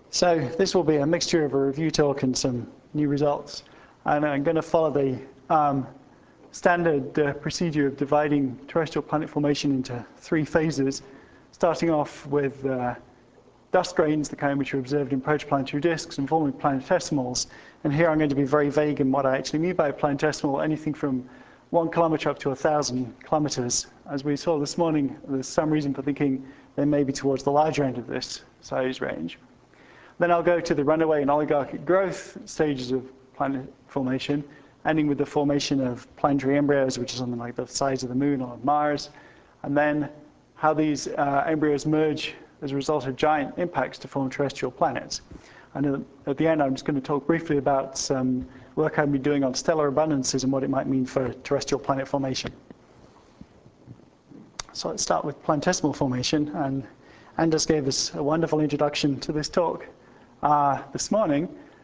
So this will be a mixture of a review talk and some new results. And I'm going to follow the standard procedure of dividing terrestrial planet formation into three phases, starting off with dust grains, the kind which are observed in protoplanetary disks, and forming planetesimals. And here I'm going to be very vague in what I actually mean by a planetesimal, anything from 1 kilometer up to 1,000 kilometers. As we saw this morning, there's some reason for thinking they may be towards the larger end of this size range. Then I'll go to the runaway and oligarchic growth stages of planet formation, ending with the formation of planetary embryos, which is something like the size of the moon or Mars, and then how these embryos merge as a result of giant impacts to form terrestrial planets. And at the end, I'm just going to talk briefly about some work I've been doing on stellar abundances and what it might mean for terrestrial planet formation. So let's start with planetesimal formation. And Anders gave us a wonderful introduction to this talk this morning.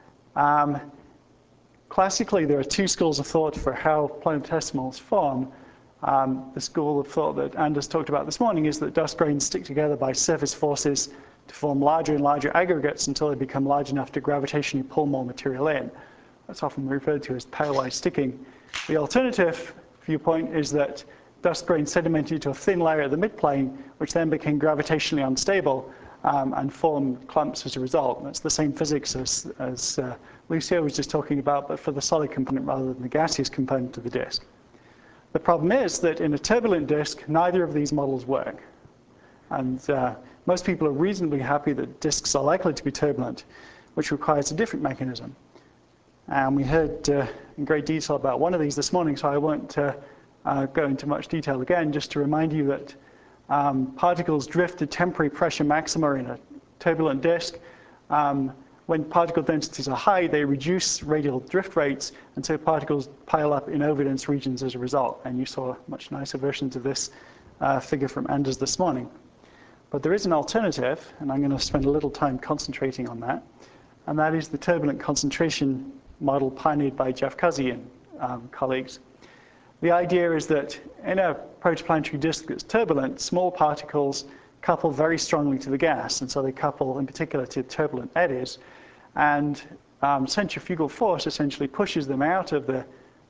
Classically, there are two schools of thought for how planetesimals form. The school of thought that Anders talked about this morning is that dust grains stick together by surface forces to form larger and larger aggregates until they become large enough to gravitationally pull more material in. That's often referred to as pairwise sticking. The alternative viewpoint is that dust grains sedimented into a thin layer at the midplane, which then became gravitationally unstable and formed clumps as a result. That's the same physics as Lucio was just talking about, but for the solid component rather than the gaseous component of the disk. The problem is that in a turbulent disk, neither of these models work. And most people are reasonably happy that disks are likely to be turbulent, which requires a different mechanism. And we heard in great detail about one of these this morning, so I won't go into much detail again, just to remind you that particles drift to temporary pressure maxima in a turbulent disk. When particle densities are high, they reduce radial drift rates, and so particles pile up in overdense regions as a result. And you saw much nicer versions of this figure from Anders this morning. But there is an alternative, and I'm going to spend a little time concentrating on that, and that is the turbulent concentration model pioneered by Jeff Cuzzi and colleagues. The idea is that in a protoplanetary disk that's turbulent, small particles couple very strongly to the gas, and so they couple in particular to turbulent eddies, and centrifugal force essentially pushes them out of the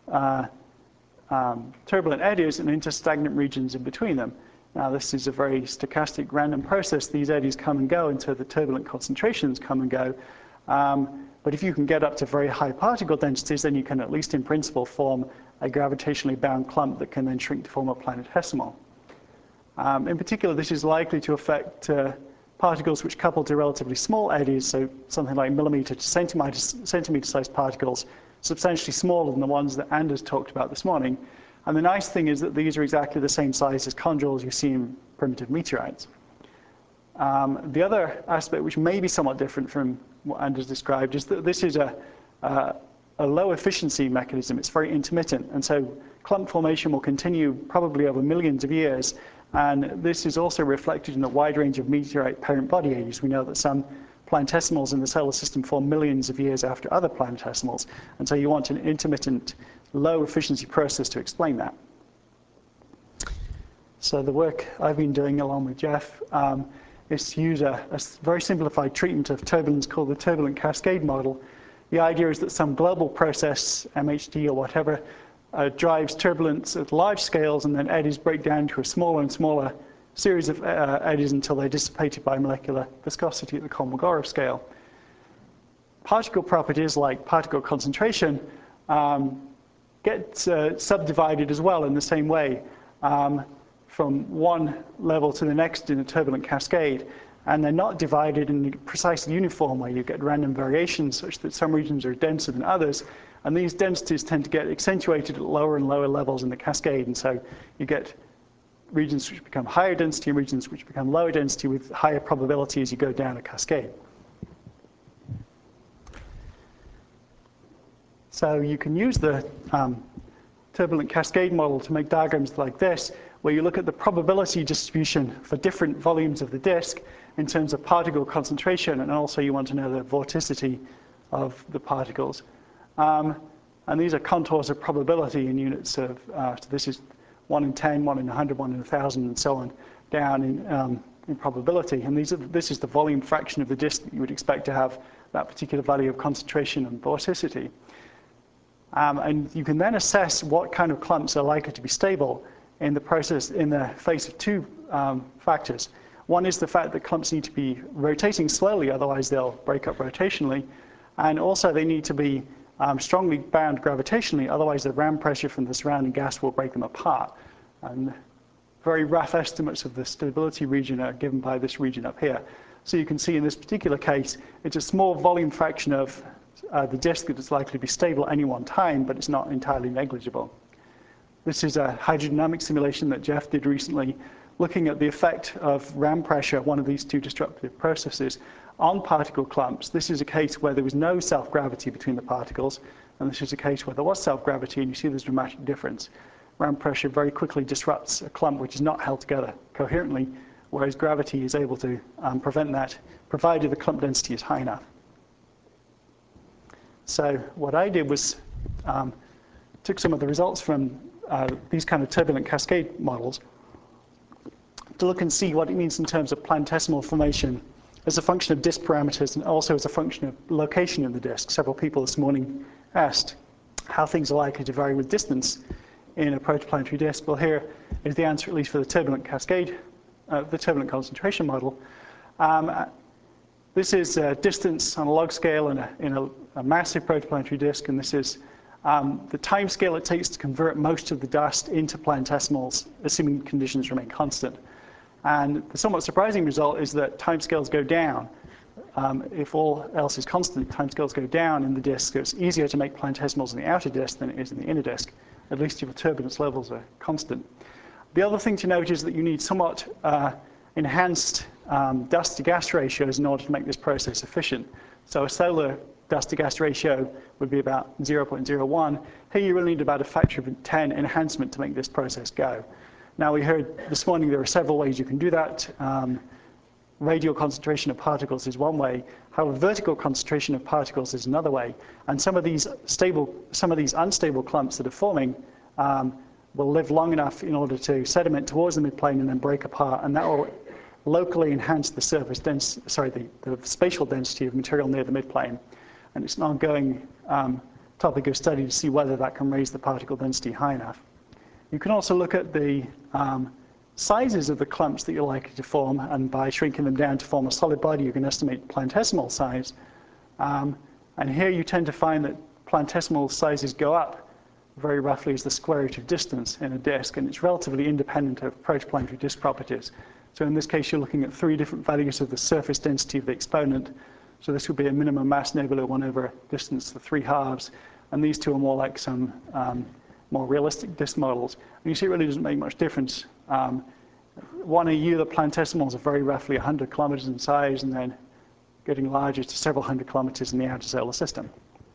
turbulent eddies and into stagnant regions in between them. Now, this is a very stochastic random process. These eddies come and go, and so the turbulent concentrations come and go. But if you can get up to very high particle densities, then you can at least in principle form a gravitationally bound clump that can then shrink to form a planetesimal. In particular, this is likely to affect particles which couple to relatively small eddies, so something like millimeter to centimeter-sized particles, substantially smaller than the ones that Anders talked about this morning. And the nice thing is that these are exactly the same size as chondrules you see in primitive meteorites. The other aspect, which may be somewhat different from what Anders described, is that this is a low efficiency mechanism. It's very intermittent, and so clump formation will continue probably over millions of years. And this is also reflected in a wide range of meteorite parent body ages. We know that some planetesimals in the solar system form millions of years after other planetesimals, and so you want an intermittent, low efficiency process to explain that. So the work I've been doing along with Jeff is to use a very simplified treatment of turbulence called the turbulent cascade model. The idea is that some global process, MHD or whatever, drives turbulence at large scales, and then eddies break down to a smaller and smaller series of eddies until they're dissipated by molecular viscosity at the Kolmogorov scale. Particle properties like particle concentration get subdivided as well in the same way from one level to the next in a turbulent cascade. And they're not divided in a precisely uniform way. You get random variations such that some regions are denser than others. And these densities tend to get accentuated at lower and lower levels in the cascade. And so you get regions which become higher density and regions which become lower density with higher probability as you go down a cascade. So you can use the turbulent cascade model to make diagrams like this, where you look at the probability distribution for different volumes of the disk in terms of particle concentration, and also you want to know the vorticity of the particles. And these are contours of probability in units of, so this is 1 in 10, 1 in 100, 1 in 1,000, and so on, down in in probability. And this is the volume fraction of the disk that you would expect to have that particular value of concentration and vorticity. And you can then assess what kind of clumps are likely to be stable in the process in the face of two factors. One is the fact that clumps need to be rotating slowly, otherwise they'll break up rotationally. And also they need to be strongly bound gravitationally, otherwise the ram pressure from the surrounding gas will break them apart. And very rough estimates of the stability region are given by this region up here. So you can see in this particular case, it's a small volume fraction of the disk that is likely to be stable at any one time, but it's not entirely negligible. This is a hydrodynamic simulation that Jeff did recently, looking at the effect of ram pressure, one of these two disruptive processes, on particle clumps. This is a case where there was no self-gravity between the particles, and this is a case where there was self-gravity, and you see this dramatic difference. Ram pressure very quickly disrupts a clump which is not held together coherently, whereas gravity is able to prevent that, provided the clump density is high enough. So what I did was took some of the results from these kind of turbulent cascade models to look and see what it means in terms of planetesimal formation as a function of disk parameters and also as a function of location in the disk. Several people this morning asked how things are likely to vary with distance in a protoplanetary disk. Well, here is the answer, at least for the turbulent cascade, the turbulent concentration model. This is distance on a log scale in a massive protoplanetary disk, and this is the time scale it takes to convert most of the dust into planetesimals, assuming conditions remain constant. And the somewhat surprising result is that timescales go down. If all else is constant, timescales go down in the disk. So it's easier to make planetesimals in the outer disk than it is in the inner disk, at least if the turbulence levels are constant. The other thing to note is that you need somewhat enhanced dust-to-gas ratios in order to make this process efficient. So a solar dust-to-gas ratio would be about 0.01. Here you really need about a factor of 10 enhancement to make this process go. Now, we heard this morning there are several ways you can do that. Radial concentration of particles is one way. However, vertical concentration of particles is another way. And some of these unstable clumps that are forming will live long enough in order to sediment towards the midplane and then break apart. And that will locally enhance the surface density, the spatial density of material near the midplane. And it's an ongoing topic of study to see whether that can raise the particle density high enough. You can also look at the sizes of the clumps that you're likely to form, and by shrinking them down to form a solid body, you can estimate planetesimal size. And here you tend to find that planetesimal sizes go up very roughly as the square root of distance in a disk, and it's relatively independent of protoplanetary disk properties. So in this case, you're looking at 3 different values of the surface density of the exponent. So this would be a minimum mass nebula 1 over distance to 3 halves, and these two are more like some more realistic disk models. And you see it really doesn't make much difference. 1 AU, the planetesimals are very roughly 100 kilometers in size, and then getting larger to several hundred kilometers in the outer solar system.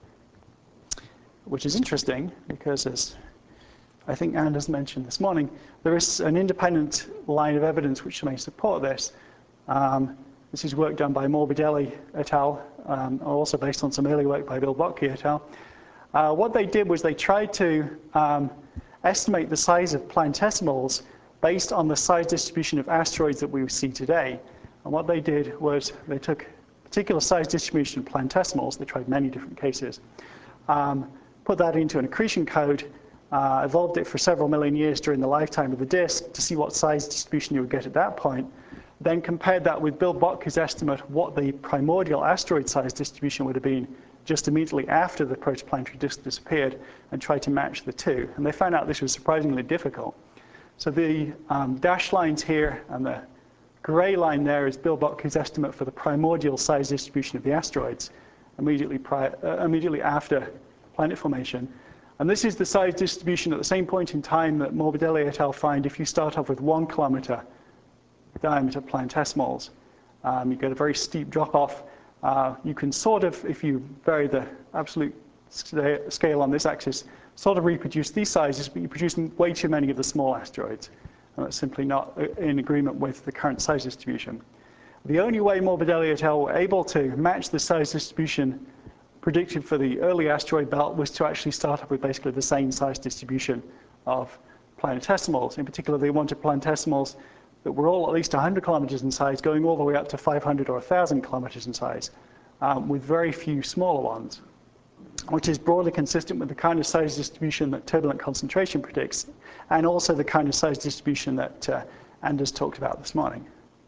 Which is interesting, because as I think Anders mentioned this morning, there is an independent line of evidence which may support this. This is work done by Morbidelli et al., also based on some early work by Bill Bottke et al. What they did was they tried to estimate the size of planetesimals based on the size distribution of asteroids that we see today. And what they did was they took a particular size distribution of planetesimals, they tried many different cases, put that into an accretion code, evolved it for several million years during the lifetime of the disk to see what size distribution you would get at that point, then compared that with Bill Bottke's estimate what the primordial asteroid size distribution would have been just immediately after the protoplanetary disk disappeared, and tried to match the two. And they found out this was surprisingly difficult. So the dashed lines here and the gray line there is Bill Bottke's estimate for the primordial size distribution of the asteroids immediately after planet formation. And this is the size distribution at the same point in time that Morbidelli et al. Find if you start off with 1 kilometer diameter planetesimals. You get a very steep drop-off. You can sort of, if you vary the absolute scale on this axis, sort of reproduce these sizes, but you produce way too many of the small asteroids. And that's simply not in agreement with the current size distribution. The only way Morbidelli et al. Were able to match the size distribution predicted for the early asteroid belt was to actually start up with basically the same size distribution of planetesimals. In particular, they wanted planetesimals that were all at least 100 kilometers in size, going all the way up to 500 or 1,000 kilometers in size, with very few smaller ones, which is broadly consistent with the kind of size distribution that turbulent concentration predicts, and also the kind of size distribution that Anders talked about this morning.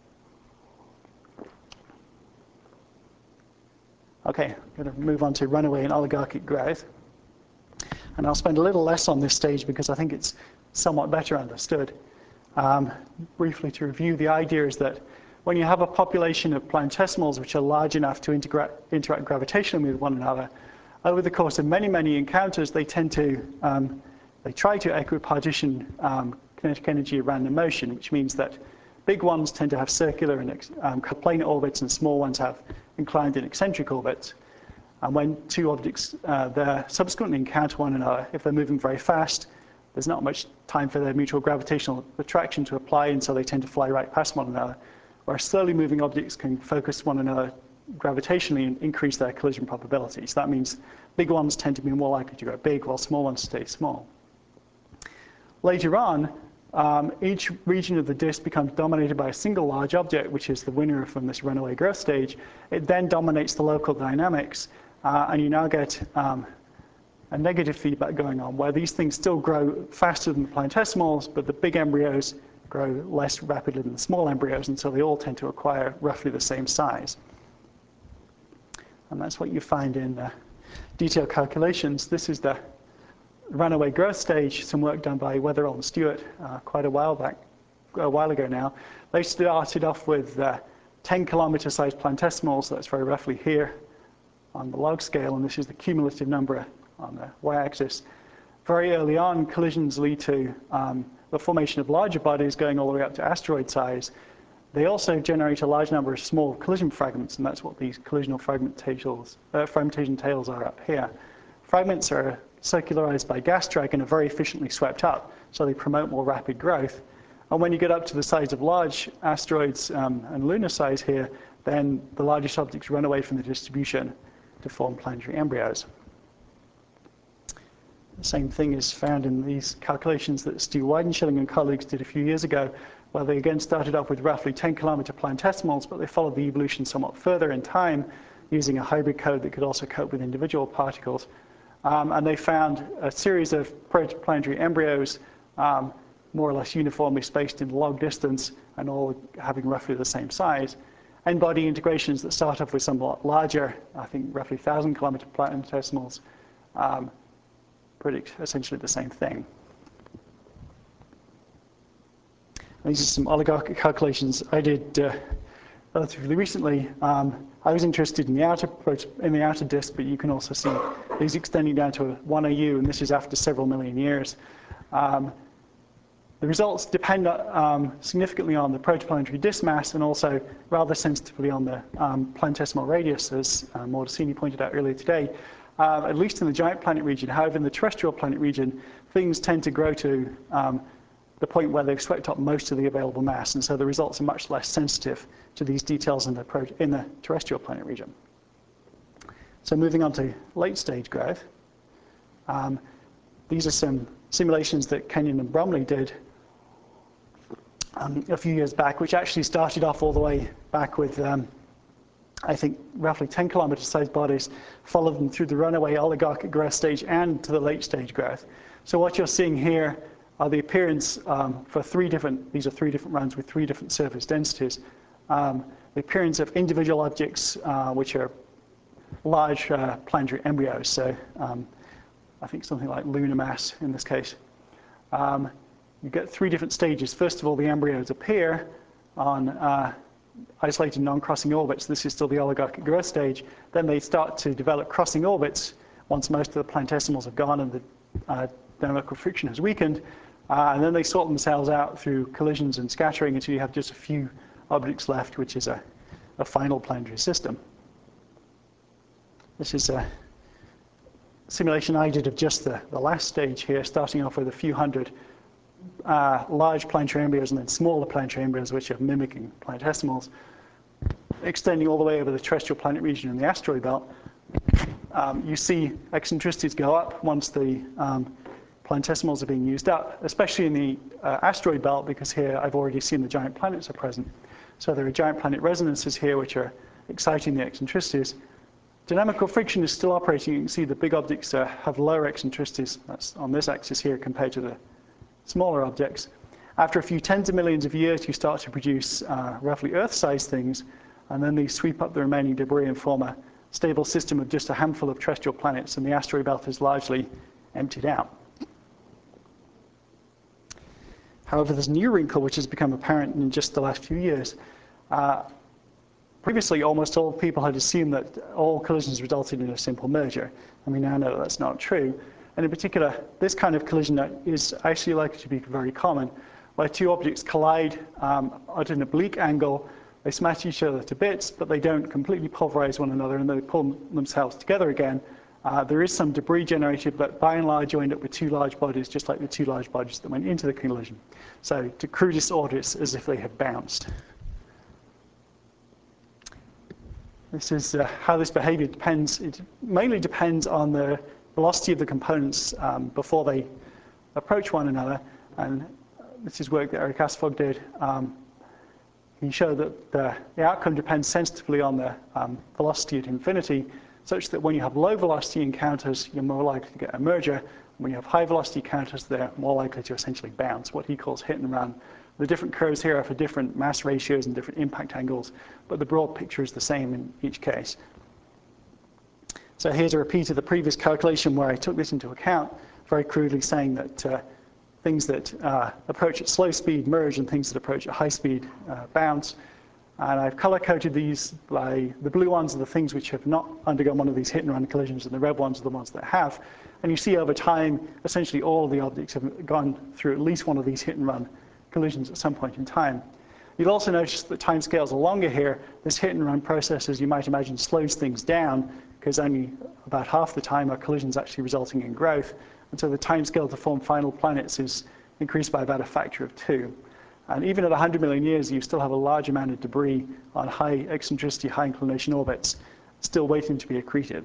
Okay, I'm going to move on to runaway and oligarchic growth. And I'll spend a little less on this stage because I think it's somewhat better understood. Briefly to review, the idea is that when you have a population of planetesimals which are large enough to interact gravitationally with one another, over the course of many, many encounters, they tend to, they try to equipartition kinetic energy at random motion, which means that big ones tend to have circular and planar orbits, and small ones have inclined and eccentric orbits. And when two objects subsequently encounter one another, if they're moving very fast, there's not much time for their mutual gravitational attraction to apply, and so they tend to fly right past one another. Whereas slowly moving objects can focus one another gravitationally and increase their collision probability. So that means big ones tend to be more likely to go big, while small ones stay small. Later on, each region of the disk becomes dominated by a single large object, which is the winner from this runaway growth stage. It then dominates the local dynamics, and you now get a negative feedback going on, where these things still grow faster than the planetesimals, but the big embryos grow less rapidly than the small embryos, and so they all tend to acquire roughly the same size. And that's what you find in detailed calculations. This is the runaway growth stage, some work done by Weatherall and Stewart quite a while ago now. They started off with 10-kilometer sized planetesimals, that's very roughly here on the log scale, and this is the cumulative number on the y-axis. Very early on, collisions lead to the formation of larger bodies going all the way up to asteroid size. They also generate a large number of small collision fragments, and that's what these collisional fragmentation tails are up here. Fragments are circularized by gas drag and are very efficiently swept up, so they promote more rapid growth. And when you get up to the size of large asteroids and lunar size here, then the largest objects run away from the distribution to form planetary embryos. The same thing is found in these calculations that Stu Weidenschilling and colleagues did a few years ago, where they again started off with roughly 10-kilometer planetesimals, but they followed the evolution somewhat further in time using a hybrid code that could also cope with individual particles. And they found a series of protoplanetary embryos more or less uniformly spaced in log distance and all having roughly the same size. N-body integrations that start off with somewhat larger, I think roughly 1,000-kilometer planetesimals, predict essentially the same thing. These are some oligarchic calculations I did relatively recently. I was interested in the outer disk, but you can also see these extending down to 1 AU, and this is after several million years. The results depend significantly on the protoplanetary disk mass and also rather sensitively on the planetesimal radius, as Mordecini pointed out earlier today. At least in the giant planet region. However, in the terrestrial planet region, things tend to grow to the point where they've swept up most of the available mass, and so the results are much less sensitive to these details in the terrestrial planet region. So moving on to late stage growth. These are some simulations that Kenyon and Bromley did a few years back, which actually started off all the way back with I think roughly 10-kilometer sized bodies, followed them through the runaway oligarchic growth stage and to the late stage growth. So what you're seeing here are the appearance for these are three different runs with 3 different surface densities. The appearance of individual objects, which are large planetary embryos, so I think something like lunar mass in this case. You get 3 different stages. First of all, the embryos appear on isolated non-crossing orbits. This is still the oligarchic growth stage. Then they start to develop crossing orbits once most of the planetesimals have gone and the dynamical friction has weakened. And then they sort themselves out through collisions and scattering until you have just a few objects left, which is a final planetary system. This is a simulation I did of just the last stage here, starting off with a few hundred large planetary embryos and then smaller planetary embryos, which are mimicking planetesimals, extending all the way over the terrestrial planet region and the asteroid belt. You see eccentricities go up once the planetesimals are being used up, especially in the asteroid belt, because here I've already seen the giant planets are present. So there are giant planet resonances here which are exciting the eccentricities. Dynamical friction is still operating. You can see the big objects have lower eccentricities. That's on this axis here compared to the smaller objects. After a few tens of millions of years, you start to produce roughly Earth-sized things, and then they sweep up the remaining debris and form a stable system of just a handful of terrestrial planets, and the asteroid belt is largely emptied out. However, there's a new wrinkle which has become apparent in just the last few years. Previously, almost all people had assumed that all collisions resulted in a simple merger, and we now know that's not true. And in particular, this kind of collision is actually likely to be very common, where two objects collide at an oblique angle. They smash each other to bits, but they don't completely pulverize one another, and they pull themselves together again. There is some debris generated, but by and large, you end up with two large bodies, just like the two large bodies that went into the collision. So to crudest order, it's as if they had bounced. This is how this behavior depends. It mainly depends on the velocity of the components before they approach one another. And this is work that Eric Asfog did. He showed that the outcome depends sensitively on the velocity at infinity, such that when you have low velocity encounters, you're more likely to get a merger. When you have high velocity encounters, they're more likely to essentially bounce, what he calls hit and run. The different curves here are for different mass ratios and different impact angles, but the broad picture is the same in each case. So here's a repeat of the previous calculation where I took this into account, very crudely saying that things that approach at slow speed merge and things that approach at high speed bounce. And I've color-coded these by the blue ones are the things which have not undergone one of these hit-and-run collisions, and the red ones are the ones that have. And you see over time, essentially all of the objects have gone through at least one of these hit-and-run collisions at some point in time. You'll also notice that time scales are longer here. This hit-and-run process, as you might imagine, slows things down, because only about half the time are collisions actually resulting in growth. And so the time scale to form final planets is increased by about a factor of 2. And even at 100 million years, you still have a large amount of debris on high eccentricity, high inclination orbits, still waiting to be accreted.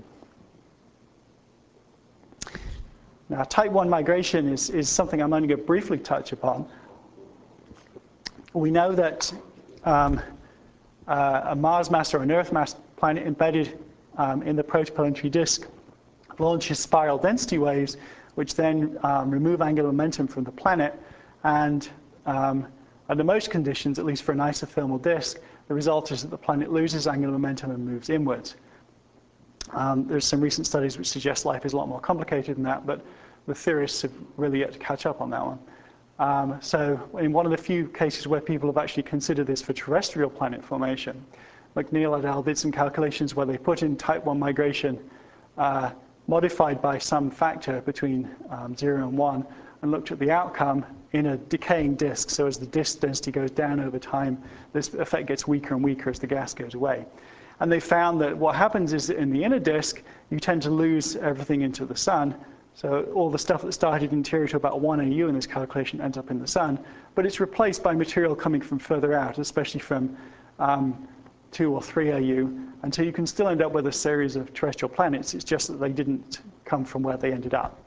Now, type 1 migration is something I'm only going to briefly touch upon. We know that a Mars mass or an Earth mass planet embedded in the protoplanetary disk launches spiral density waves, which then remove angular momentum from the planet. And under most conditions, at least for an isothermal disk, the result is that the planet loses angular momentum and moves inwards. There's some recent studies which suggest life is a lot more complicated than that, but the theorists have really yet to catch up on that one. So in one of the few cases where people have actually considered this for terrestrial planet formation, McNeil et al. Did some calculations where they put in type 1 migration modified by some factor between 0 and 1 and looked at the outcome in a decaying disk. So as the disk density goes down over time, this effect gets weaker and weaker as the gas goes away. And they found that what happens is that in the inner disk, you tend to lose everything into the sun. So all the stuff that started interior to about 1 AU in this calculation ends up in the sun, but it's replaced by material coming from further out, especially from 2 or 3 AU, until you can still end up with a series of terrestrial planets. It's just that they didn't come from where they ended up.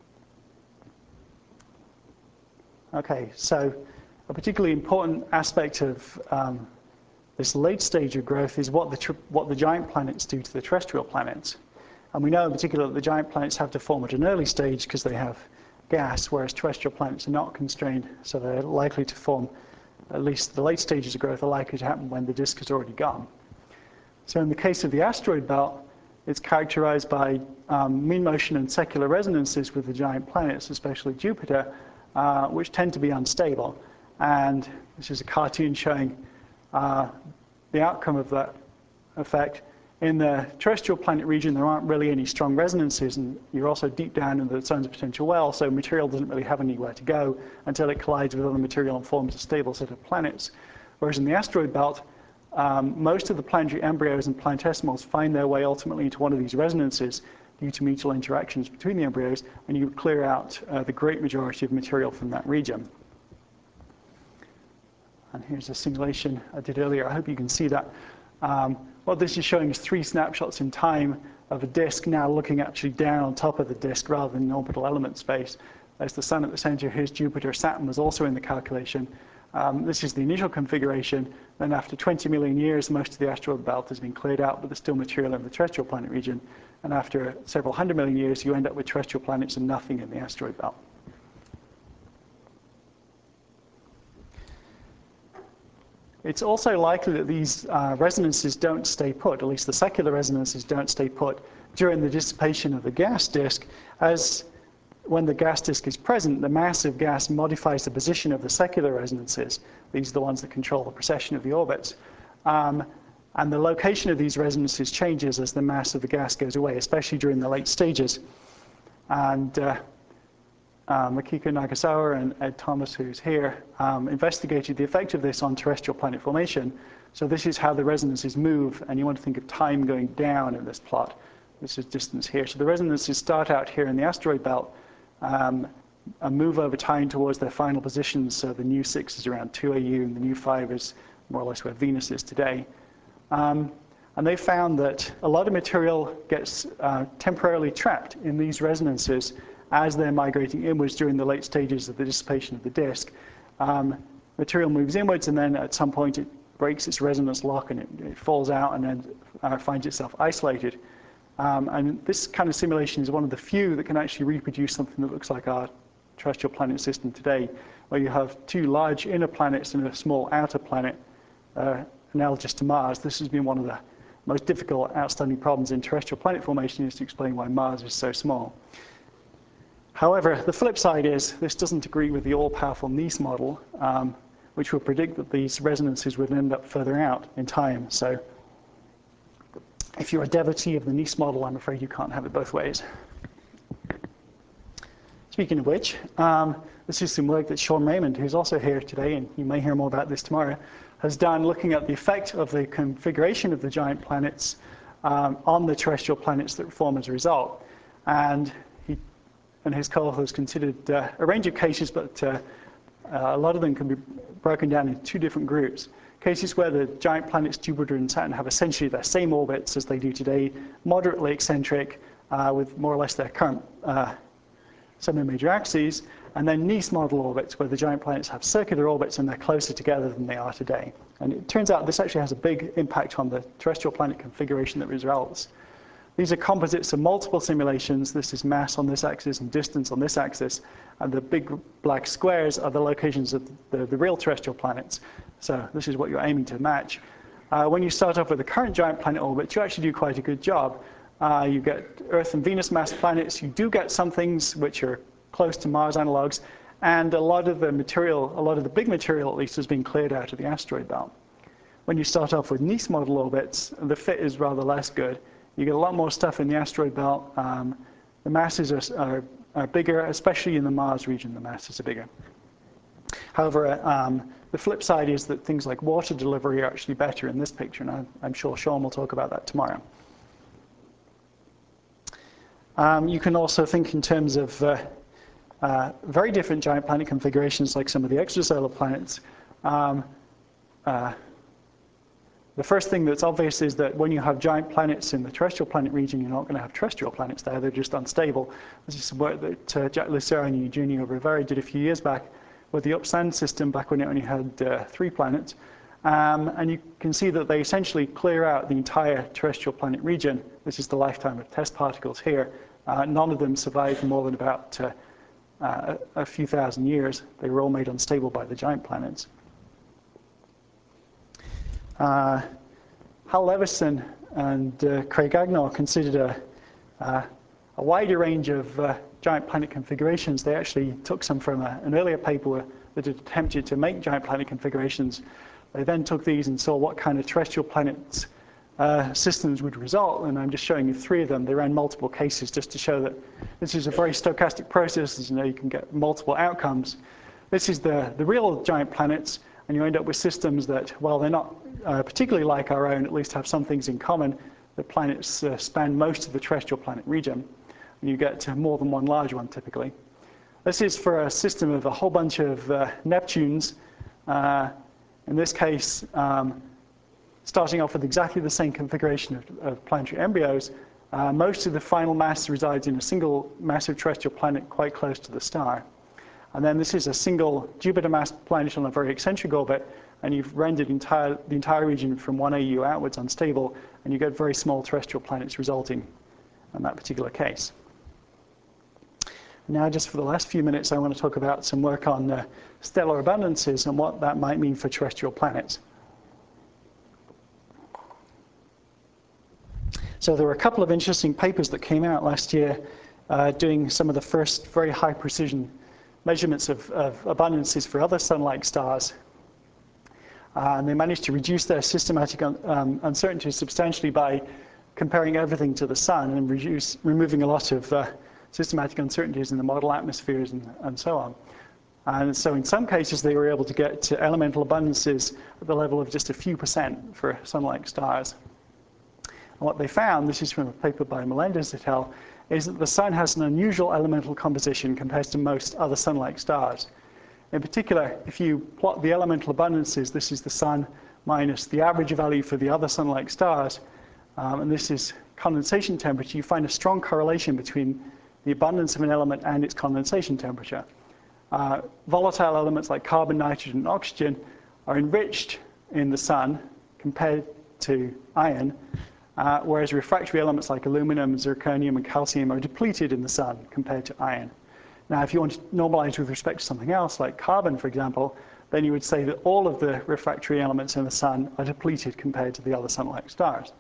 Okay, so a particularly important aspect of this late stage of growth is what the giant planets do to the terrestrial planets. And we know in particular that the giant planets have to form at an early stage because they have gas, whereas terrestrial planets are not constrained, so they're likely to form, at least the late stages of growth are likely to happen when the disk is already gone. So in the case of the asteroid belt, it's characterized by mean motion and secular resonances with the giant planets, especially Jupiter, which tend to be unstable. And this is a cartoon showing the outcome of that effect. In the terrestrial planet region, there aren't really any strong resonances, and you're also deep down in the zones of potential well, so material doesn't really have anywhere to go until it collides with other material and forms a stable set of planets. Whereas in the asteroid belt, most of the planetary embryos and planetesimals find their way ultimately into one of these resonances due to mutual interactions between the embryos, and you clear out the great majority of material from that region. And here's a simulation I did earlier. I hope you can see that. What this is showing is 3 snapshots in time of a disk now looking actually down on top of the disk rather than in orbital element space. There's the Sun at the center. Here's Jupiter. Saturn was also in the calculation. This is the initial configuration. Then after 20 million years, most of the asteroid belt has been cleared out, but there's still material in the terrestrial planet region. And after several hundred million years, you end up with terrestrial planets and nothing in the asteroid belt. It's also likely that these resonances don't stay put, at least the secular resonances don't stay put during the dissipation of the gas disk, as when the gas disk is present, the mass of gas modifies the position of the secular resonances. These are the ones that control the precession of the orbits. And the location of these resonances changes as the mass of the gas goes away, especially during the late stages. And Makiko Nagasawa and Ed Thomas, who's here, investigated the effect of this on terrestrial planet formation. So this is how the resonances move, and you want to think of time going down in this plot. This is distance here. So the resonances start out here in the asteroid belt, and move over time towards their final positions. So the nu 6 is around 2 AU, and the nu 5 is more or less where Venus is today. And they found that a lot of material gets temporarily trapped in these resonances as they're migrating inwards during the late stages of the dissipation of the disk. Material moves inwards, and then at some point it breaks its resonance lock, and it falls out and then finds itself isolated. And this kind of simulation is one of the few that can actually reproduce something that looks like our terrestrial planet system today, where you have two large inner planets and a small outer planet, analogous to Mars. This has been one of the most difficult, outstanding problems in terrestrial planet formation, is to explain why Mars is so small. However, the flip side is this doesn't agree with the all-powerful NEAS model, which will predict that these resonances would end up further out in time. So if you're a devotee of the NEAS model, I'm afraid you can't have it both ways. Speaking of which, this is some work that Sean Raymond, who's also here today, and you may hear more about this tomorrow, has done looking at the effect of the configuration of the giant planets on the terrestrial planets that form as a result. And he and his co-authors considered a range of cases, but a lot of them can be broken down into two different groups. Cases where the giant planets Jupiter and Saturn have essentially the same orbits as they do today, moderately eccentric, with more or less their current semi-major axes, and then NEAS model orbits, where the giant planets have circular orbits and they're closer together than they are today. And it turns out this actually has a big impact on the terrestrial planet configuration that results. These are composites of multiple simulations. This is mass on this axis and distance on this axis, and the big black squares are the locations of the real terrestrial planets. So this is what you're aiming to match. When you start off with the current giant planet orbits, you actually do quite a good job. You get Earth and Venus mass planets. You do get some things which are close to Mars analogs, and a lot of the material, a lot of the big material at least, has been cleared out of the asteroid belt. When you start off with NEAS model orbits, the fit is rather less good. You get a lot more stuff in the asteroid belt. The masses are bigger, especially in the Mars region, the masses are bigger. However, the flip side is that things like water delivery are actually better in this picture, and I'm sure Sean will talk about that tomorrow. You can also think in terms of very different giant planet configurations, like some of the extrasolar planets. The first thing that's obvious is that when you have giant planets in the terrestrial planet region, you're not going to have terrestrial planets there. They're just unstable. This is some work that Jack Lucero and Eugenio Rivera did a few years back with the UP-SAN system, back when it only had 3 planets. And you can see that they essentially clear out the entire terrestrial planet region. This is the lifetime of test particles here. None of them survived more than about a few thousand years. They were all made unstable by the giant planets. Hal Levison and Craig Agnor considered a wider range of giant planet configurations. They actually took some from an earlier paper that had attempted to make giant planet configurations. They then took these and saw what kind of terrestrial planets systems would result, and I'm just showing you 3 of them. They ran multiple cases just to show that this is a very stochastic process. As you know, you can get multiple outcomes. This is the real giant planets, and you end up with systems that, while they're not particularly like our own, at least have some things in common. The planets span most of the terrestrial planet region, and you get more than one large one typically. This is for a system of a whole bunch of Neptunes. In this case, starting off with exactly the same configuration of planetary embryos, Most of the final mass resides in a single massive terrestrial planet quite close to the star. And then this is a single Jupiter-mass planet on a very eccentric orbit, and you've rendered the entire region from 1 AU outwards unstable, and you get very small terrestrial planets resulting in that particular case. Now, just for the last few minutes, I want to talk about some work on stellar abundances and what that might mean for terrestrial planets. So there were a couple of interesting papers that came out last year doing some of the first very high precision measurements of abundances for other sun-like stars. And they managed to reduce their systematic uncertainty substantially by comparing everything to the sun and removing a lot of systematic uncertainties in the model atmospheres and so on. And so in some cases, they were able to get to elemental abundances at the level of just a few % for sun-like stars. And what they found, this is from a paper by Melendez et al., is that the sun has an unusual elemental composition compared to most other sun-like stars. In particular, if you plot the elemental abundances, this is the sun minus the average value for the other sun-like stars, and this is condensation temperature, you find a strong correlation between the abundance of an element and its condensation temperature. Volatile elements like carbon, nitrogen, and oxygen are enriched in the sun compared to iron, whereas refractory elements like aluminum, zirconium, and calcium are depleted in the sun compared to iron. Now, if you want to normalize with respect to something else, like carbon, for example, then you would say that all of the refractory elements in the sun are depleted compared to the other sun-like stars.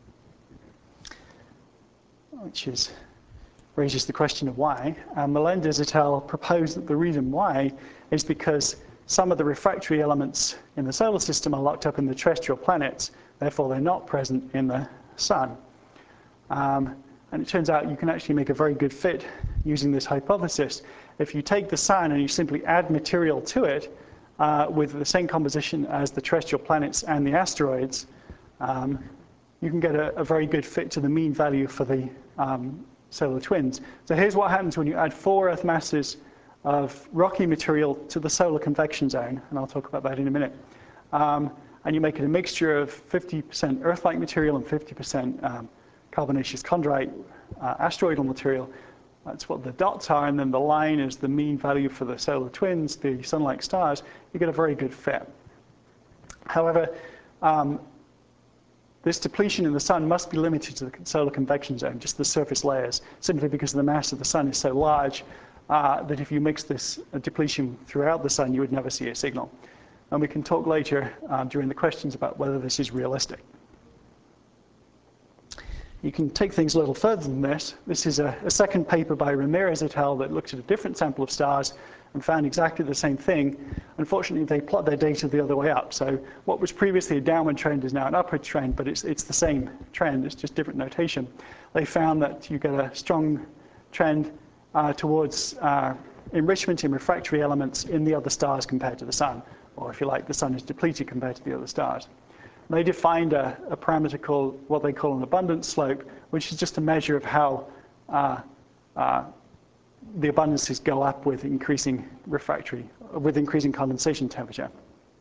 Which raises the question of why. Melendez et al. Proposed that the reason why is because some of the refractory elements in the solar system are locked up in the terrestrial planets, therefore they're not present in the sun. And it turns out you can actually make a very good fit using this hypothesis. If you take the sun and you simply add material to it with the same composition as the terrestrial planets and the asteroids, you can get a very good fit to the mean value for the solar twins. So here's what happens when you add 4 Earth masses of rocky material to the solar convection zone, and I'll talk about that in a minute. And you make it a mixture of 50% Earth-like material and 50% carbonaceous chondrite asteroidal material. That's what the dots are, and then the line is the mean value for the solar twins, the sun-like stars. You get a very good fit. However, this depletion in the sun must be limited to the solar convection zone, just the surface layers, simply because the mass of the sun is so large that if you mix this depletion throughout the sun, you would never see a signal. And we can talk later during the questions about whether this is realistic. You can take things a little further than this. This is a second paper by Ramirez et al. That looked at a different sample of stars and found exactly the same thing. Unfortunately, they plot their data the other way up. So what was previously a downward trend is now an upward trend, but it's the same trend. It's just different notation. They found that you get a strong trend towards enrichment in refractory elements in the other stars compared to the sun. Or if you like, the sun is depleted compared to the other stars. They defined a parameter called what they call an abundance slope, which is just a measure of how the abundances go up with increasing condensation temperature.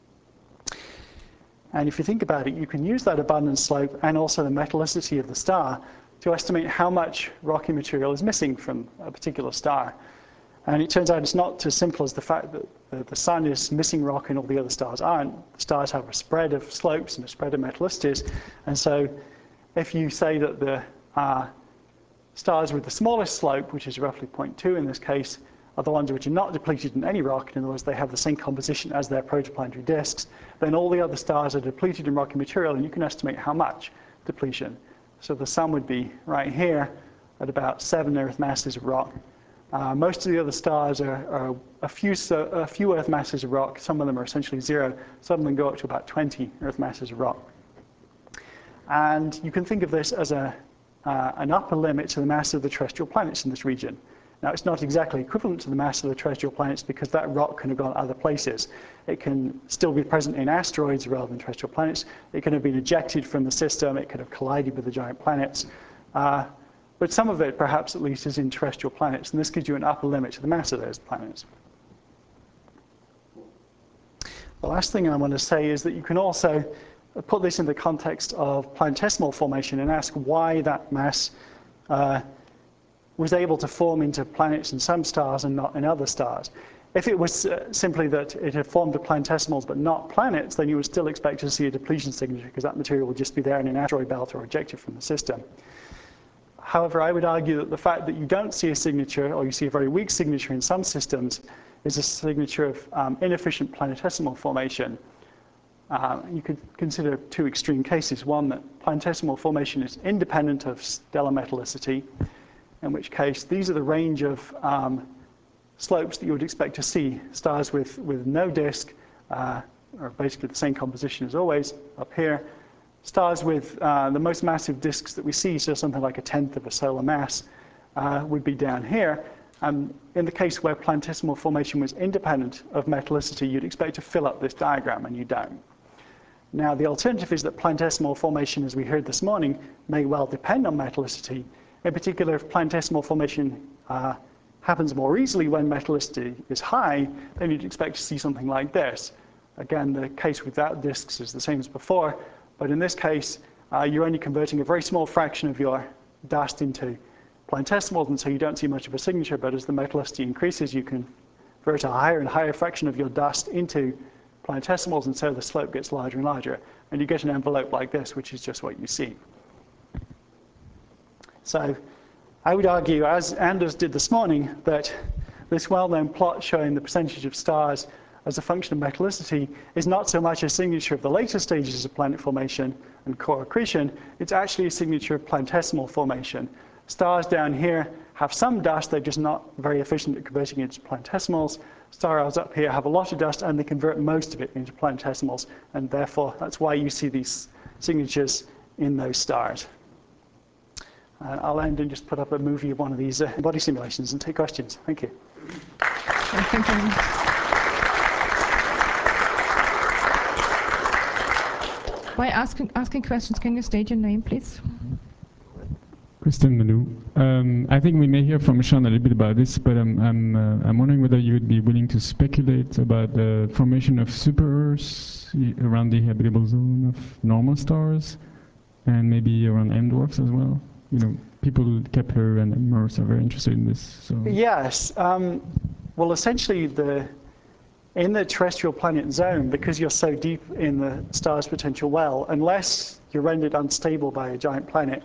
And if you think about it, you can use that abundance slope and also the metallicity of the star to estimate how much rocky material is missing from a particular star. And it turns out it's not as simple as the fact that the sun is missing rock and all the other stars aren't. The stars have a spread of slopes and a spread of metallicities. And so if you say that the stars with the smallest slope, which is roughly 0.2 in this case, are the ones which are not depleted in any rock, in other words, they have the same composition as their protoplanetary disks, then all the other stars are depleted in rocky material, and you can estimate how much depletion. So the sun would be right here at about 7 Earth masses of rock. Most of the other stars are a few Earth masses of rock. Some of them are essentially 0. Some of them go up to about 20 Earth masses of rock. And you can think of this as an upper limit to the mass of the terrestrial planets in this region. Now, it's not exactly equivalent to the mass of the terrestrial planets because that rock can have gone other places. It can still be present in asteroids rather than terrestrial planets. It can have been ejected from the system. It could have collided with the giant planets. But some of it, perhaps at least, is in terrestrial planets, and this gives you an upper limit to the mass of those planets. The last thing I want to say is that you can also put this in the context of planetesimal formation and ask why that mass was able to form into planets in some stars and not in other stars. If it was simply that it had formed the planetesimals but not planets, then you would still expect to see a depletion signature because that material would just be there in an asteroid belt or ejected from the system. However, I would argue that the fact that you don't see a signature, or you see a very weak signature in some systems, is a signature of inefficient planetesimal formation. You could consider two extreme cases. One, that planetesimal formation is independent of stellar metallicity, in which case these are the range of slopes that you would expect to see. Stars with no disk are basically the same composition as always up here. Stars with the most massive disks that we see, so something like 1/10 of a solar mass, would be down here. In the case where planetesimal formation was independent of metallicity, you'd expect to fill up this diagram, and you don't. Now, the alternative is that planetesimal formation, as we heard this morning, may well depend on metallicity. In particular, if planetesimal formation happens more easily when metallicity is high, then you'd expect to see something like this. Again, the case without disks is the same as before, but in this case, you're only converting a very small fraction of your dust into planetesimals, and so you don't see much of a signature, but as the metallicity increases, you convert a higher and higher fraction of your dust into planetesimals, and so the slope gets larger and larger, and you get an envelope like this, which is just what you see. So I would argue, as Anders did this morning, that this well-known plot showing the percentage of stars as a function of metallicity is not so much a signature of the later stages of planet formation and core accretion, it's actually a signature of planetesimal formation. Stars down here have some dust, they're just not very efficient at converting it into planetesimals. Stars up here have a lot of dust, and they convert most of it into planetesimals, and therefore that's why you see these signatures in those stars. I'll end and just put up a movie of one of these body simulations and take questions. Thank you. Thank you. By asking questions, can you state your name, please? Christian Manu. I think we may hear from Sean a little bit about this, but I'm wondering whether you would be willing to speculate about the formation of super-Earths around the habitable zone of normal stars, and maybe around M dwarfs as well. You know, people, Kepler and Mars are very interested in this. So. Yes. Well, essentially, in the terrestrial planet zone, because you're so deep in the star's potential well, unless you're rendered unstable by a giant planet,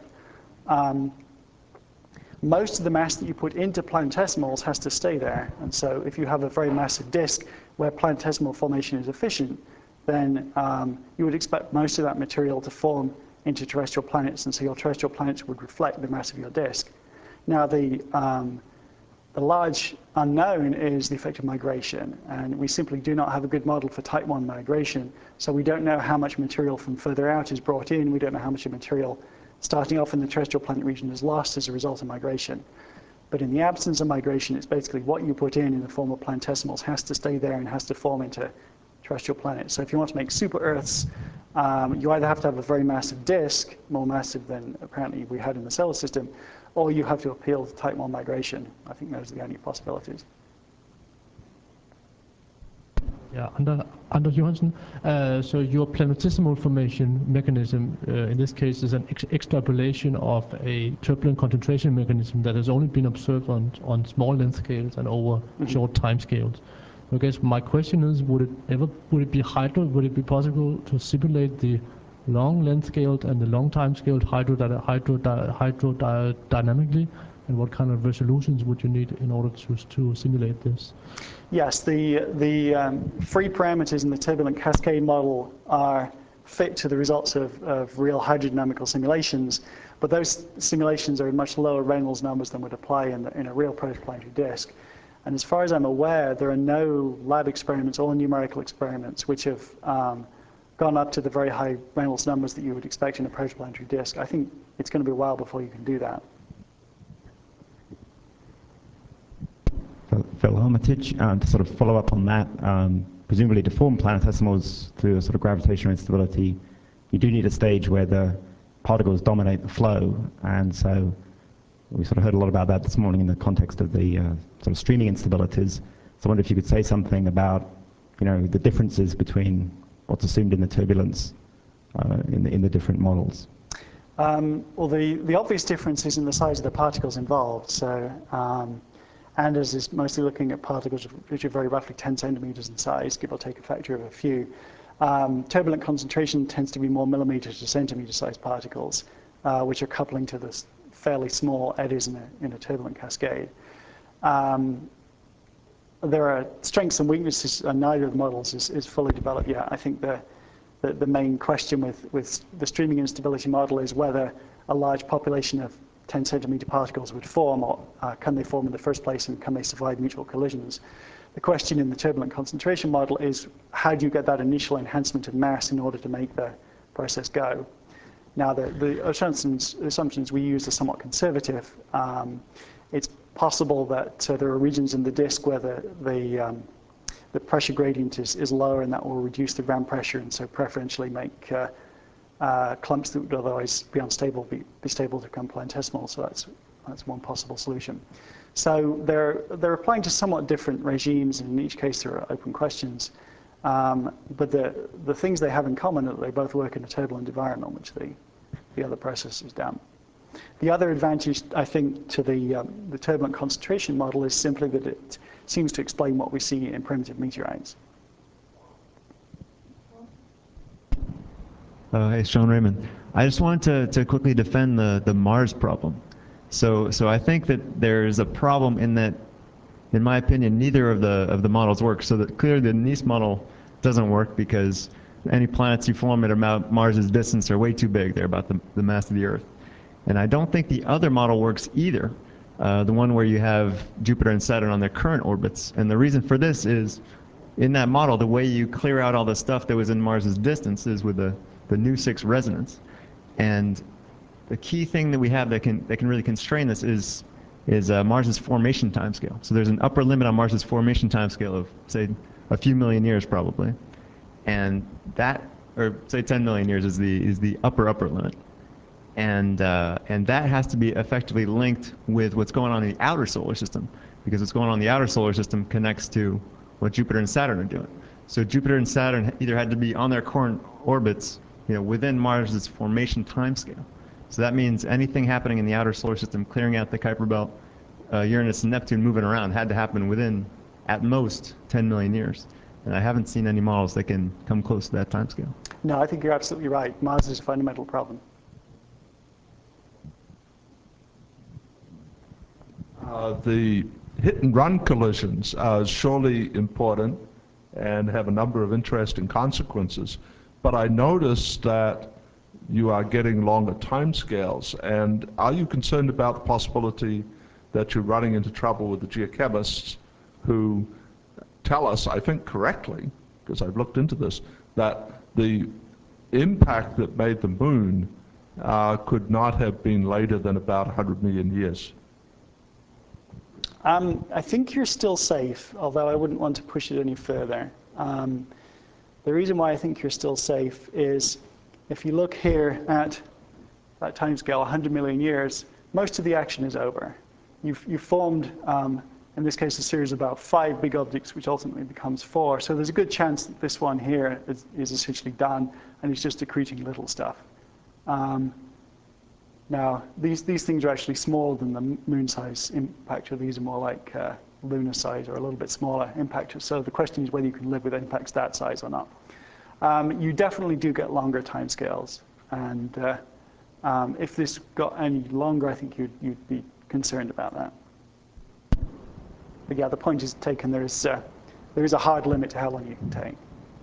most of the mass that you put into planetesimals has to stay there. And so if you have a very massive disk where planetesimal formation is efficient, then you would expect most of that material to form into terrestrial planets, and so your terrestrial planets would reflect the mass of your disk. Now, the large unknown is the effect of migration, and we simply do not have a good model for type 1 migration, so we don't know how much material from further out is brought in, we don't know how much material starting off in the terrestrial planet region is lost as a result of migration. But in the absence of migration, it's basically what you put in the form of planetesimals has to stay there and has to form into terrestrial planets. So if you want to make super-Earths, you either have to have a very massive disk, more massive than apparently we had in the solar system, or you have to appeal to type 1 migration. I think those are the only possibilities. Yeah, Anders Johansen. So your planetesimal formation mechanism, in this case, is an extrapolation of a turbulent concentration mechanism that has only been observed on small length scales and over short time scales. I guess my question is, would it be possible to simulate the long length scaled and the long time scaled hydrodynamically? And what kind of resolutions would you need in order to simulate this? Yes, the free parameters in the turbulent cascade model are fit to the results of real hydrodynamical simulations, but those simulations are in much lower Reynolds numbers than would apply in a real protoplanetary disk. And as far as I'm aware, there are no lab experiments or numerical experiments which have gone up to the very high Reynolds numbers that you would expect in a protoplanetary disk. I think it's going to be a while before you can do that. Phil Armitage, to sort of follow up on that, presumably to form planetesimals through a sort of gravitational instability, you do need a stage where the particles dominate the flow, and so we sort of heard a lot about that this morning in the context of the sort of streaming instabilities. So I wonder if you could say something about, you know, the differences between what's assumed in the turbulence in the different models. Well, the obvious difference is in the size of the particles involved. So Anders is mostly looking at particles which are very roughly 10 centimeters in size, give or take a factor of a few. Turbulent concentration tends to be more millimeter to centimeter sized particles, which are coupling to the fairly small eddies in a turbulent cascade. There are strengths and weaknesses, and neither of the models is fully developed yet. I think the main question with the streaming instability model is whether a large population of 10 centimeter particles would form, or can they form in the first place, and can they survive mutual collisions? The question in the turbulent concentration model is, how do you get that initial enhancement of mass in order to make the process go? Now, the assumptions we use are somewhat conservative. It's possible that there are regions in the disk where the pressure gradient is lower, and that will reduce the ground pressure, and so preferentially make clumps that would otherwise be unstable be stable to become planetesimals. So that's one possible solution. So they're applying to somewhat different regimes, and in each case there are open questions. But the things they have in common are that they both work in a turbulent environment, which the other process is done. The other advantage, I think, to the turbulent concentration model is simply that it seems to explain what we see in primitive meteorites. Hey, Sean Raymond. I just wanted to quickly defend the Mars problem. So I think that there's a problem in that, in my opinion, neither of the models work. So that clearly the NEAS model doesn't work because any planets you form at about Mars's distance are way too big. They're about the mass of the Earth. And I don't think the other model works either, the one where you have Jupiter and Saturn on their current orbits. And the reason for this is, in that model, the way you clear out all the stuff that was in Mars's distance is with the nu-6 resonance. And the key thing that we have that can really constrain this is Mars's formation timescale. So there's an upper limit on Mars's formation timescale of, say, a few million years probably. And that, or say 10 million years is the upper limit. And that has to be effectively linked with what's going on in the outer solar system, because what's going on in the outer solar system connects to what Jupiter and Saturn are doing. So Jupiter and Saturn either had to be on their current orbits, within Mars's formation timescale. So that means anything happening in the outer solar system, clearing out the Kuiper belt, Uranus and Neptune moving around, had to happen within, at most, 10 million years. And I haven't seen any models that can come close to that timescale. No, I think you're absolutely right. Mars is a fundamental problem. The hit-and-run collisions are surely important and have a number of interesting consequences. But I noticed that you are getting longer timescales. And are you concerned about the possibility that you're running into trouble with the geochemists who tell us, I think correctly, because I've looked into this, that the impact that made the moon could not have been later than about 100 million years? I think you're still safe, although I wouldn't want to push it any further. The reason why I think you're still safe is if you look here at that timescale, 100 million years, most of the action is over. You've formed, in this case, a series of about 5 big objects, which ultimately becomes 4. So there's a good chance that this one here is essentially done, and it's just accreting little stuff. Now, these things are actually smaller than the moon-size impactor. These are more like lunar size or a little bit smaller impactors. So the question is whether you can live with impacts that size or not. You definitely do get longer timescales, and if this got any longer, I think you'd be concerned about that. But yeah, the point is taken. There is a hard limit to how long you can take.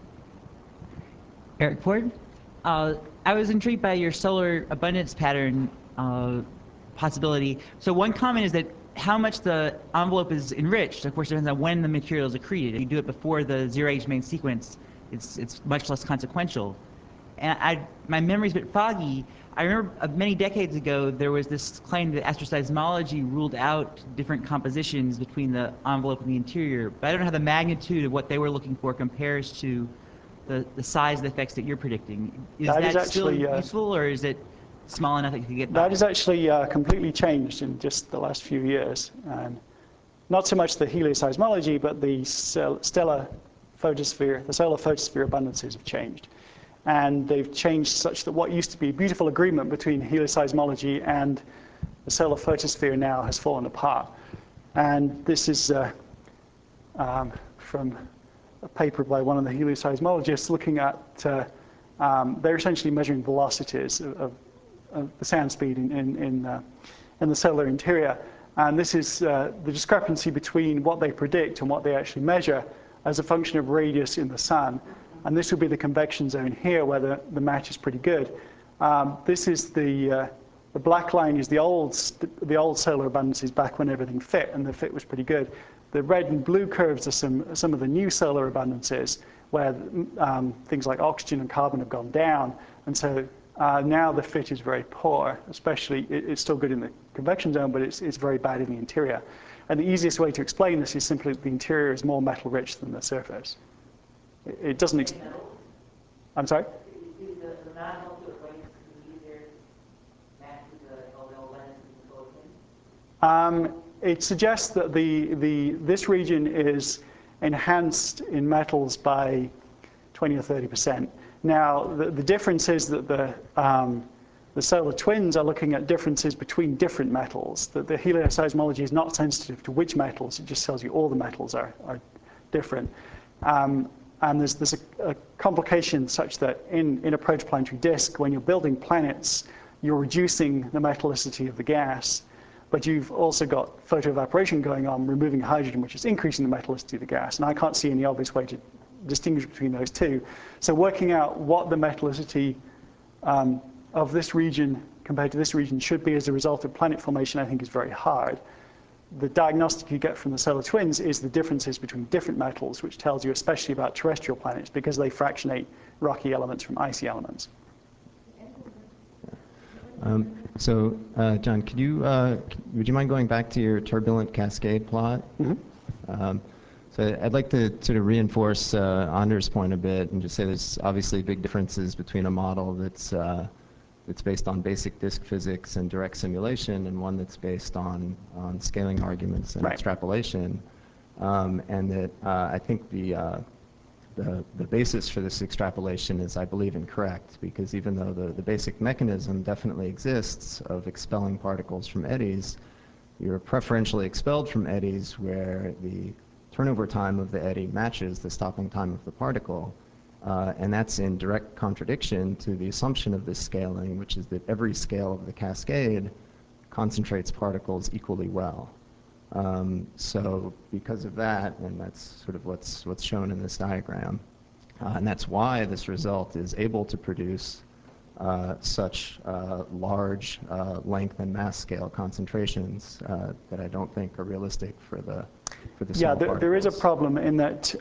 Eric Ford. I was intrigued by your solar abundance pattern possibility. So one comment is that how much the envelope is enriched, of course, depends on when the material is accreted. If you do it before the zero-age main sequence, it's much less consequential. And my memory's a bit foggy. I remember many decades ago there was this claim that astroseismology ruled out different compositions between the envelope and the interior, but I don't know how the magnitude of what they were looking for compares to the size of the effects that you're predicting. Is that still useful, or is it small enough that you can get by? That has actually completely changed in just the last few years. Not so much the helioseismology, but the stellar photosphere, the solar photosphere abundances have changed. And they've changed such that what used to be a beautiful agreement between helioseismology and the solar photosphere now has fallen apart. And this is from a paper by one of the helioseismologists looking at, they're essentially measuring velocities of the sound speed in the solar interior. And this is the discrepancy between what they predict and what they actually measure as a function of radius in the sun. And this would be the convection zone here, where the match is pretty good. This is the black line is the old solar abundances back when everything fit, and the fit was pretty good. The red and blue curves are some of the new solar abundances, where things like oxygen and carbon have gone down. And so now the fit is very poor, especially it's still good in the convection zone, but it's very bad in the interior. And the easiest way to explain this is simply that the interior is more metal rich than the surface. It doesn't. I'm sorry? The non-helpful equations can easier match with the LDL lens and the solar twins? It suggests that this region is enhanced in metals by 20 or 30%. Now, the difference is that the solar twins are looking at differences between different metals. The helioseismology is not sensitive to which metals. It just tells you all the metals are different. And there's a complication such that in a protoplanetary disk, when you're building planets, you're reducing the metallicity of the gas, but you've also got photoevaporation going on, removing hydrogen, which is increasing the metallicity of the gas. And I can't see any obvious way to distinguish between those two. So working out what the metallicity of this region compared to this region should be as a result of planet formation, I think is very hard. The diagnostic you get from the solar twins is the differences between different metals, which tells you especially about terrestrial planets because they fractionate rocky elements from icy elements. John, would you mind going back to your turbulent cascade plot? Mm-hmm. So I'd like to sort of reinforce Anders' point a bit and just say there's obviously big differences between a model that's based on basic disk physics and direct simulation and one that's based on scaling arguments and extrapolation. And that I think the basis for this extrapolation is, I believe, incorrect, because even though the basic mechanism definitely exists of expelling particles from eddies, you're preferentially expelled from eddies where the turnover time of the eddy matches the stopping time of the particle. And that's in direct contradiction to the assumption of this scaling, which is that every scale of the cascade concentrates particles equally well. So because of that, and that's sort of what's shown in this diagram, and that's why this result is able to produce such large length and mass scale concentrations that I don't think are realistic for the small particles. There is a problem in that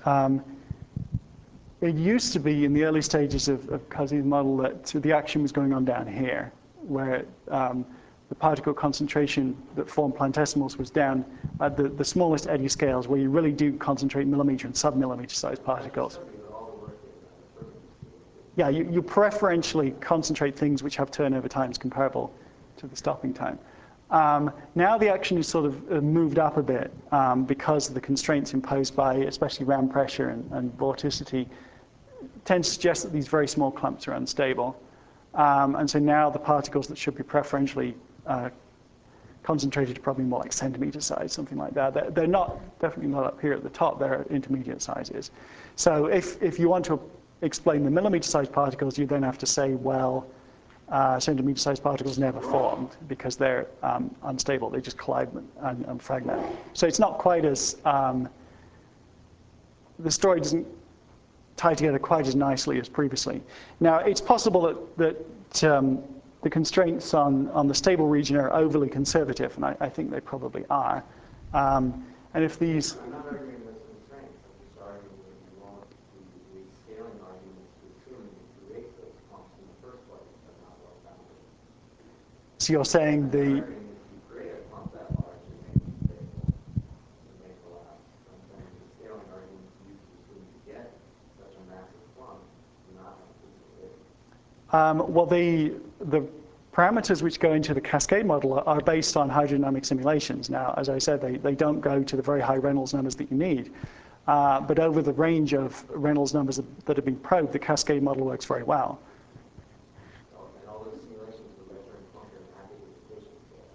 it used to be in the early stages of Kazim's model that the action was going on down here, where the particle concentration that formed planetesimals was down at the smallest eddy scales, where you really do concentrate millimeter and sub-millimeter sized particles. Yeah, you preferentially concentrate things which have turnover times comparable to the stopping time. Now the action is sort of moved up a bit because of the constraints imposed by especially ram pressure and vorticity tend to suggest that these very small clumps are unstable. And so now the particles that should be preferentially concentrated are probably more like centimeter size, something like that. They're definitely not up here at the top, they're intermediate sizes. So if you want to explain the millimeter sized particles, you then have to say, well, centimeter sized particles never formed because they're unstable, they just collide and fragment. So it's not quite as, the story doesn't tie together quite as nicely as previously. Now, it's possible that the constraints on the stable region are overly conservative, and I think they probably are. And if these... I'm not arguing those constraints, I'm just arguing that you want the scaling arguments to assume that you create those clumps in the first place that are not well founded. So you're saying the... I'm arguing that if you create a clump that large, you make it stable, you make it collapse. I'm saying the scaling arguments used to assume you get such a massive clump, not well, the parameters which go into the cascade model are based on hydrodynamic simulations. Now, as I said, they don't go to the very high Reynolds numbers that you need. But over the range of Reynolds numbers that have been probed, the cascade model works very well. And all those simulations were measuring function at the collision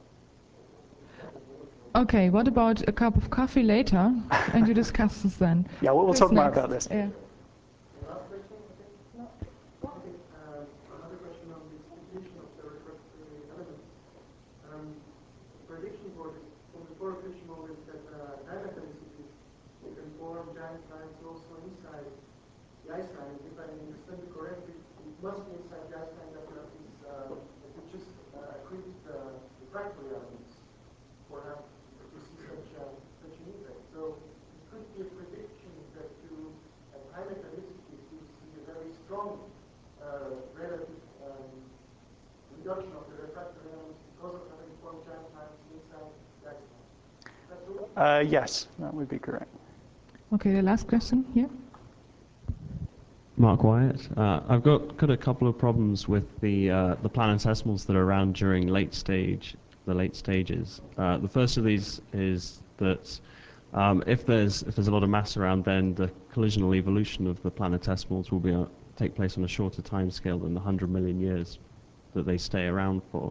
scale. Okay, what about a cup of coffee later? And you discuss this then. Yeah, we'll Who's talk more next? about this. Yeah. Last question, okay? No. Okay, another question on the distribution of the refractory elements. Prediction for this, from the four prediction models that time-mechanicity can form giant lines also inside the ice line. If I understand it correctly, it must be inside the ice line that you just accrete the refractory elements for having to see such an effect. So it could be a prediction that you, at high mechanicity, you see a very strong relative reduction of the refractory elements because of having formed giant lines inside the ice line. Is that true? Yes, that would be correct. Okay, the last question here. Mark Wyatt. I've got a couple of problems with the planetesimals that are around during the late stages. The first of these is that if there's a lot of mass around, then the collisional evolution of the planetesimals will take place on a shorter time scale than the 100 million years that they stay around for.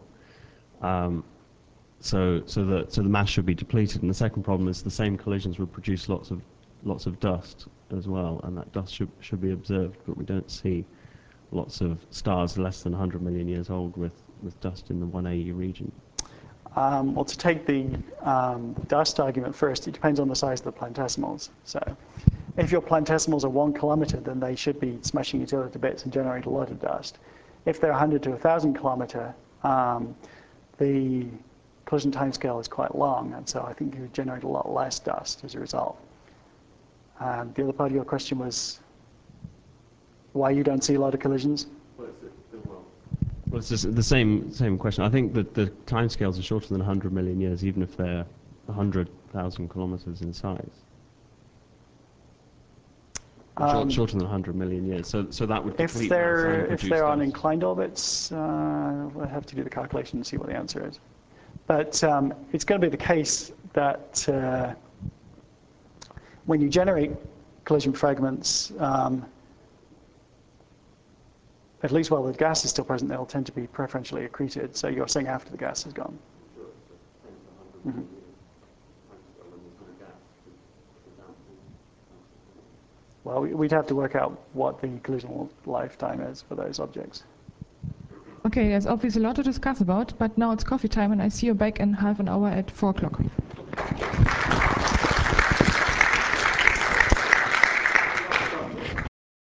So the mass should be depleted. And the second problem is the same collisions would produce lots of dust as well, and that dust should be observed, but we don't see lots of stars less than 100 million years old with dust in the 1AE region. Well, to take the dust argument first, it depends on the size of the planetesimals. So if your planetesimals are 1 kilometer, then they should be smashing each other to bits and generate a lot of dust. If they're 100 to 1,000 kilometer, the collision timescale is quite long, and so I think you would generate a lot less dust as a result. The other part of your question was why you don't see a lot of collisions? Well, it's just the same question. I think that the timescales are shorter than 100 million years, even if they're 100,000 kilometers in size. Shorter than 100 million years. So that would deplete mass and produce if they're on dust. inclined orbits, we'll have to do the calculation and see what the answer is. But it's going to be the case that when you generate collision fragments, at least while the gas is still present, they'll tend to be preferentially accreted. So you're saying after the gas is gone. Mm-hmm. Well, we'd have to work out what the collisional lifetime is for those objects. Okay, there's obviously a lot to discuss about, but now it's coffee time, and I see you back in half an hour at 4 o'clock.